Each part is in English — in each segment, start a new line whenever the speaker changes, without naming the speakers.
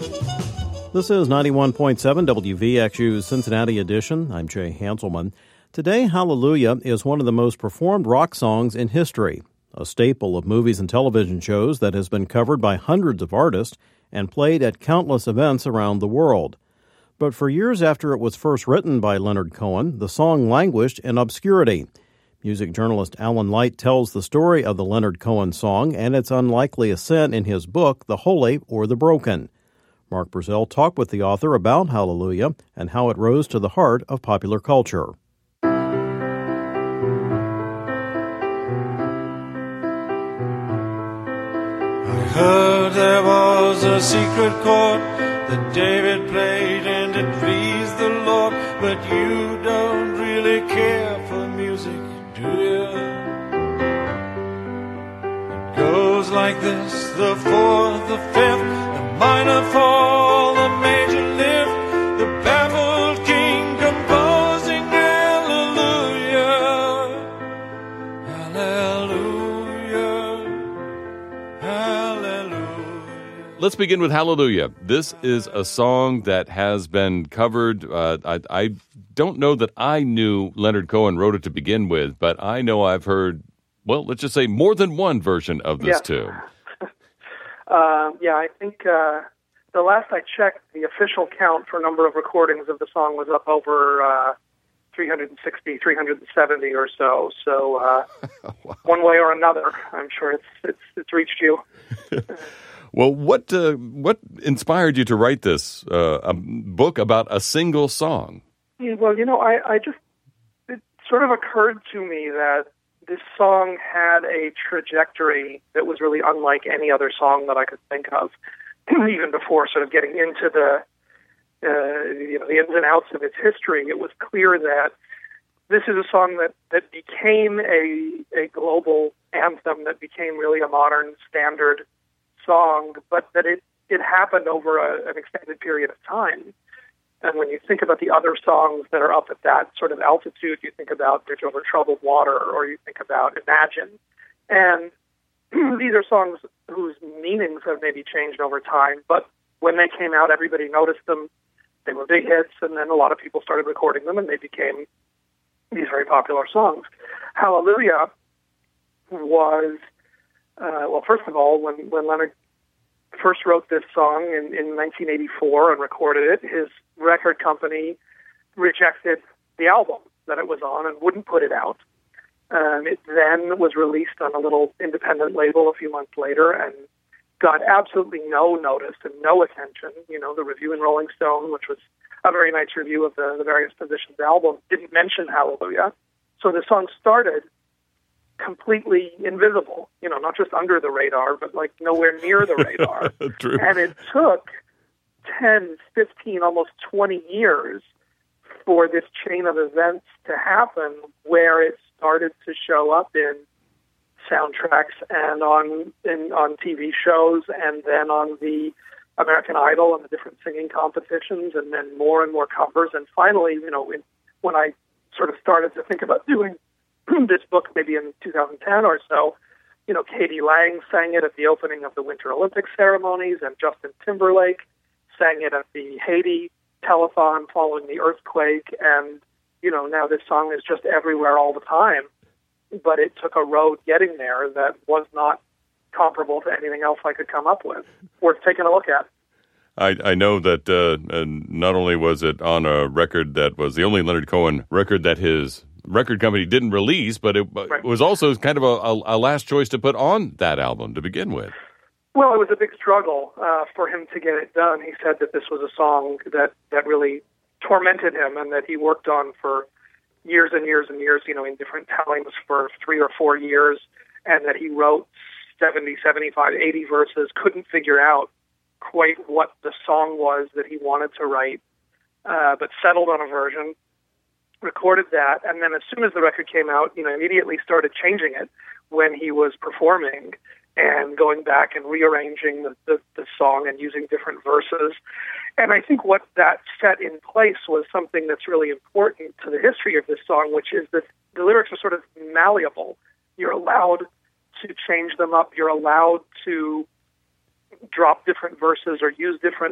This is 91.7 WVXU's Cincinnati edition. I'm Jay Hanselman. Today, Hallelujah is one of the most performed rock songs in history, a staple of movies and television shows that has been covered by hundreds of artists and played at countless events around the world. But for years after it was first written by Leonard Cohen, the song languished in obscurity. Music journalist Alan Light tells the story of the Leonard Cohen song and its unlikely ascent in his book, The Holy or the Broken. Mark Brazell talked with the author about Hallelujah and how it rose to the heart of popular culture.
I heard there was a secret chord that David played and it pleased the Lord, but you don't really care for music, do you? It goes like this: the fourth, the fifth, minor fall, the major lift, the baffled king composing hallelujah, hallelujah, hallelujah.
Let's begin with Hallelujah. This is a song that has been covered. I don't know that I knew Leonard Cohen wrote it to begin with, but I know I've heard, well, let's just say more than one version of this tune.
I think the last I checked, the official count for number of recordings of the song was up over 360, 370 or so. So
Wow.
One way or another, I'm sure it's reached you.
Well, what inspired you to write this a book about a single song?
Well, it sort of occurred to me that this song had a trajectory that was really unlike any other song that I could think of, even before sort of getting into the ins and outs of its history. It was clear that this is a song that became a global anthem, that became really a modern standard song, but that it happened over an extended period of time. And when you think about the other songs that are up at that sort of altitude, you think about Bridge Over Troubled Water, or you think about Imagine. And these are songs whose meanings have maybe changed over time, but when they came out, everybody noticed them. They were big hits, and then a lot of people started recording them, and they became these very popular songs. Hallelujah was, first of all, when Leonard first wrote this song in 1984 and recorded it, his record company rejected the album that it was on and wouldn't put it out. It then was released on a little independent label a few months later and got absolutely no notice and no attention. The review in Rolling Stone, which was a very nice review of the Various Positions album, didn't mention Hallelujah. So the song started completely invisible, not just under the radar, but like nowhere near the radar.
True.
And it took 10, 15, almost 20 years for this chain of events to happen where it started to show up in soundtracks and on TV shows, and then on the American Idol and the different singing competitions, and then more and more covers. And finally, when I sort of started to think about doing this book maybe in 2010 or so, Katie Lang sang it at the opening of the Winter Olympics ceremonies, and Justin Timberlake sang it at the Haiti telethon following the earthquake, and, now this song is just everywhere all the time. But it took a road getting there that was not comparable to anything else I could come up with. Worth taking a look at.
I know that not only was it on a record that was the only Leonard Cohen record that his record company didn't release, but it was also kind of a last choice to put on that album to begin with.
Well, it was a big struggle for him to get it done. He said that this was a song that really tormented him and that he worked on for years and years and years, in different tellings for 3 or 4 years, and that he wrote 70, 75, 80 verses, couldn't figure out quite what the song was that he wanted to write, but settled on a version, recorded that, and then as soon as the record came out, immediately started changing it when he was performing and going back and rearranging the song and using different verses. And I think what that set in place was something that's really important to the history of this song, which is that the lyrics are sort of malleable. You're allowed to change them up. You're allowed to drop different verses or use different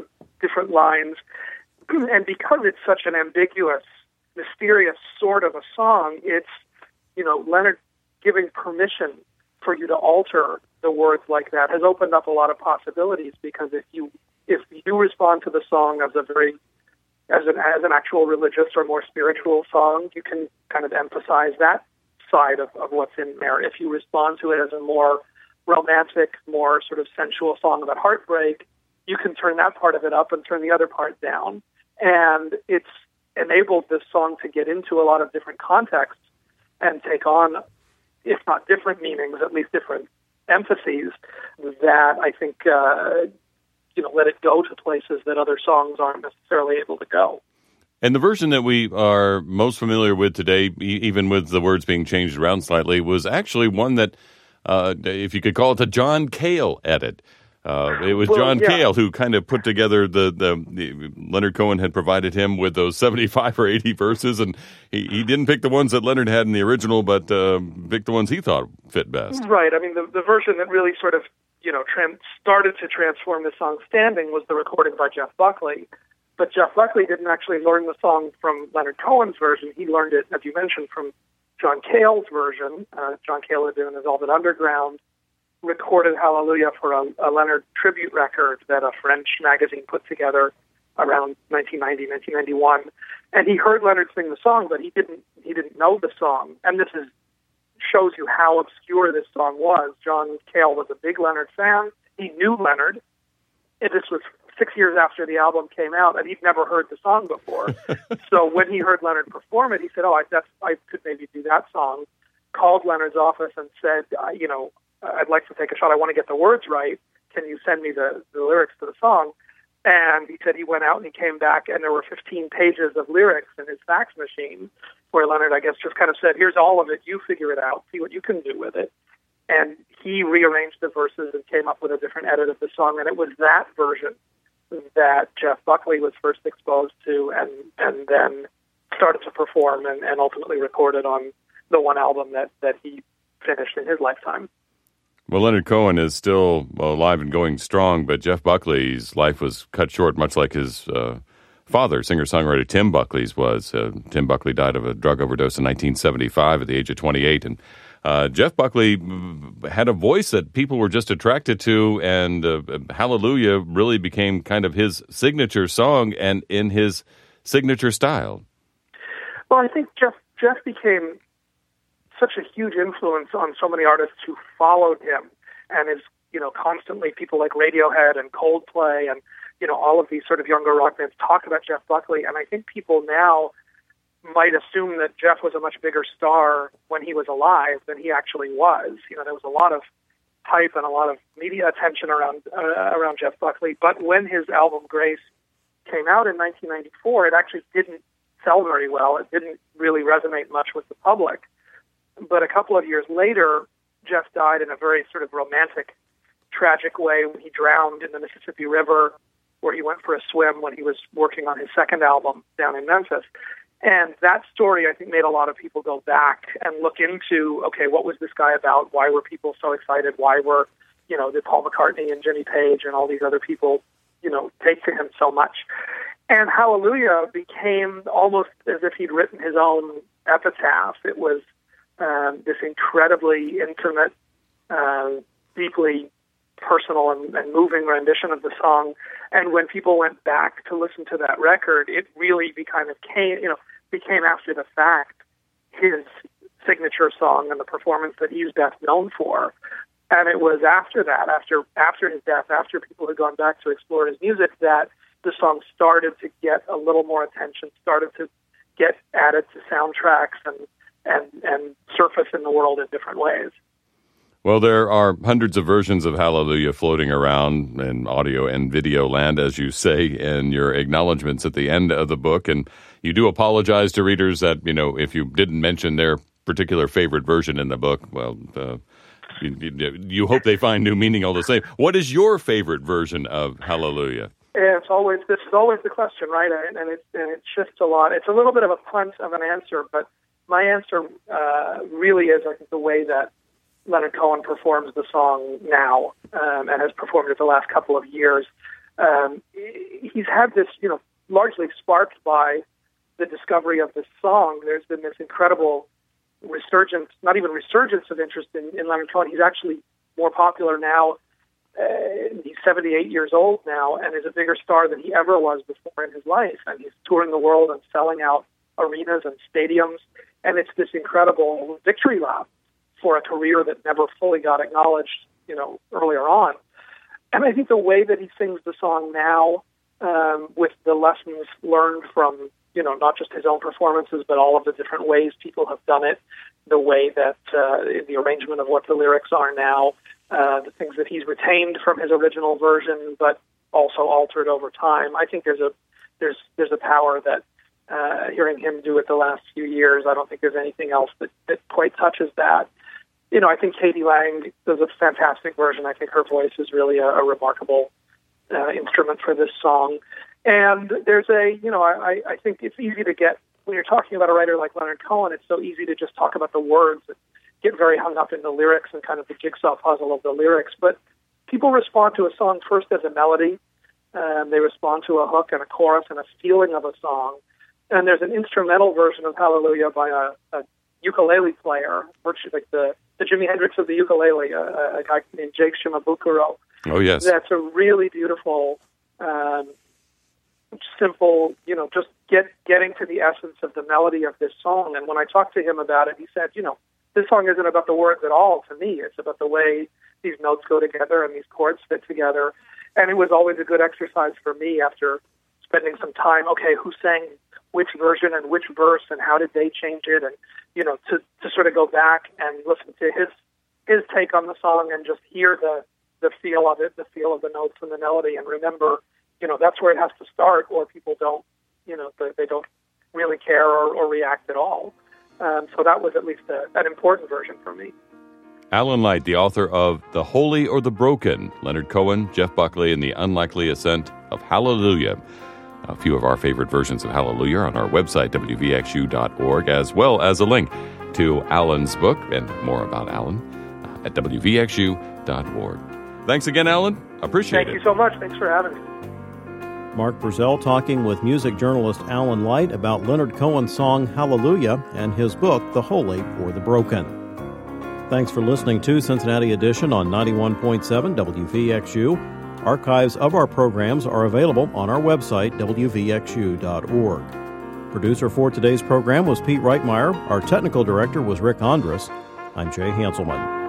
different lines. And because it's such an ambiguous, mysterious sort of a song, it's, Leonard giving permission for you to alter the words like that has opened up a lot of possibilities, because if you respond to the song as an actual religious or more spiritual song, you can kind of emphasize that side of what's in there. If you respond to it as a more romantic, more sort of sensual song about heartbreak, you can turn that part of it up and turn the other part down. And it's enabled this song to get into a lot of different contexts and take on, if not different meanings, at least different emphases that I think, let it go to places that other songs aren't necessarily able to go.
And the version that we are most familiar with today, even with the words being changed around slightly, was actually one that, if you could call it the John Cale edit. It was John Cale who kind of put together the Leonard Cohen had provided him with those 75 or 80 verses, and he didn't pick the ones that Leonard had in the original, but picked the ones he thought fit best.
Right. I mean, the version that really sort of, started to transform the song's standing was the recording by Jeff Buckley. But Jeff Buckley didn't actually learn the song from Leonard Cohen's version. He learned it, as you mentioned, from John Cale's version. John Cale had been in the Velvet Underground, recorded Hallelujah for a Leonard tribute record that a French magazine put together around 1990, 1991. And he heard Leonard sing the song, but he didn't know the song. And this shows you how obscure this song was. John Cale was a big Leonard fan. He knew Leonard. And this was 6 years after the album came out, and he'd never heard the song before. So when he heard Leonard perform it, he said, I could maybe do that song. Called Leonard's office and said, I'd like to take a shot. I want to get the words right. Can you send me the lyrics to the song? And he said he went out and he came back, and there were 15 pages of lyrics in his fax machine, where Leonard, I guess, just kind of said, here's all of it. You figure it out. See what you can do with it. And he rearranged the verses and came up with a different edit of the song. And it was that version that Jeff Buckley was first exposed to and then started to perform and ultimately recorded on the one album that he finished in his lifetime.
Well, Leonard Cohen is still alive and going strong, but Jeff Buckley's life was cut short, much like his father, singer-songwriter Tim Buckley's was. Tim Buckley died of a drug overdose in 1975 at the age of 28, and Jeff Buckley had a voice that people were just attracted to, and Hallelujah really became kind of his signature song and in his signature style.
Well, I think Jeff became such a huge influence on so many artists who followed him, and is, constantly people like Radiohead and Coldplay and, all of these sort of younger rock bands talk about Jeff Buckley. And I think people now might assume that Jeff was a much bigger star when he was alive than he actually was. There was a lot of hype and a lot of media attention around Jeff Buckley. But when his album Grace came out in 1994, it actually didn't sell very well. It didn't really resonate much with the public. But a couple of years later, Jeff died in a very sort of romantic, tragic way when he drowned in the Mississippi River, where he went for a swim when he was working on his second album down in Memphis. And that story, I think, made a lot of people go back and look into, okay, what was this guy about? Why were people so excited? Why were, did Paul McCartney and Jimmy Page and all these other people, take to him so much? And Hallelujah became almost as if he'd written his own epitaph. It was this incredibly intimate, deeply personal and moving rendition of the song. And when people went back to listen to that record, it really became after the fact his signature song and the performance that he's best known for. And it was after that, after his death, after people had gone back to explore his music, that the song started to get a little more attention, started to get added to soundtracks and surface in the world in different ways.
Well, there are hundreds of versions of Hallelujah floating around in audio and video land, as you say in your acknowledgments at the end of the book. And you do apologize to readers that, if you didn't mention their particular favorite version in the book, well, you hope they find new meaning all the same. What is your favorite version of Hallelujah?
Yeah, this is always the question, right? And it shifts a lot. It's a little bit of a punt of an answer, but my answer really is, I think, the way that Leonard Cohen performs the song now and has performed it the last couple of years. he's had this, largely sparked by the discovery of this song. There's been this incredible resurgence, not even resurgence of interest in Leonard Cohen. He's actually more popular now. He's 78 years old now and is a bigger star than he ever was before in his life. And he's touring the world and selling out arenas and stadiums. And it's this incredible victory lap for a career that never fully got acknowledged, earlier on. And I think the way that he sings the song now, with the lessons learned from, not just his own performances, but all of the different ways people have done it, the way that the arrangement of what the lyrics are now, the things that he's retained from his original version, but also altered over time. I think there's a power that hearing him do it the last few years, I don't think there's anything else that quite touches that. I think Katie Lang does a fantastic version. I think her voice is really a remarkable instrument for this song. And there's I think it's easy to get, when you're talking about a writer like Leonard Cohen, it's so easy to just talk about the words and get very hung up in the lyrics and kind of the jigsaw puzzle of the lyrics. But people respond to a song first as a melody. They respond to a hook and a chorus and a feeling of a song. And there's an instrumental version of Hallelujah by a ukulele player, virtually like the Jimi Hendrix of the ukulele, a guy named Jake Shimabukuro.
Oh, yes.
That's a really beautiful, simple, just getting to the essence of the melody of this song. And when I talked to him about it, he said, this song isn't about the words at all to me. It's about the way these notes go together and these chords fit together. And it was always a good exercise for me after spending some time, okay, who sang which version and which verse and how did they change it? And, to sort of go back and listen to his take on the song and just hear the feel of it, the feel of the notes and the melody, and remember, that's where it has to start, or people don't, they don't really care or react at all. So that was at least an important version for me.
Alan Light, the author of The Holy or the Broken, Leonard Cohen, Jeff Buckley, and the Unlikely Ascent of Hallelujah. A few of our favorite versions of Hallelujah on our website, wvxu.org, as well as a link to Alan's book and more about Alan at wvxu.org. Thanks again, Alan. Appreciate it.
Thank you so much. Thanks for having me.
Mark Brazell talking with music journalist Alan Light about Leonard Cohen's song Hallelujah and his book, The Holy or the Broken. Thanks for listening to Cincinnati Edition on 91.7 WVXU. Archives of our programs are available on our website, wvxu.org. Producer for today's program was Pete Reitmeyer. Our technical director was Rick Andrus. I'm Jay Hanselman.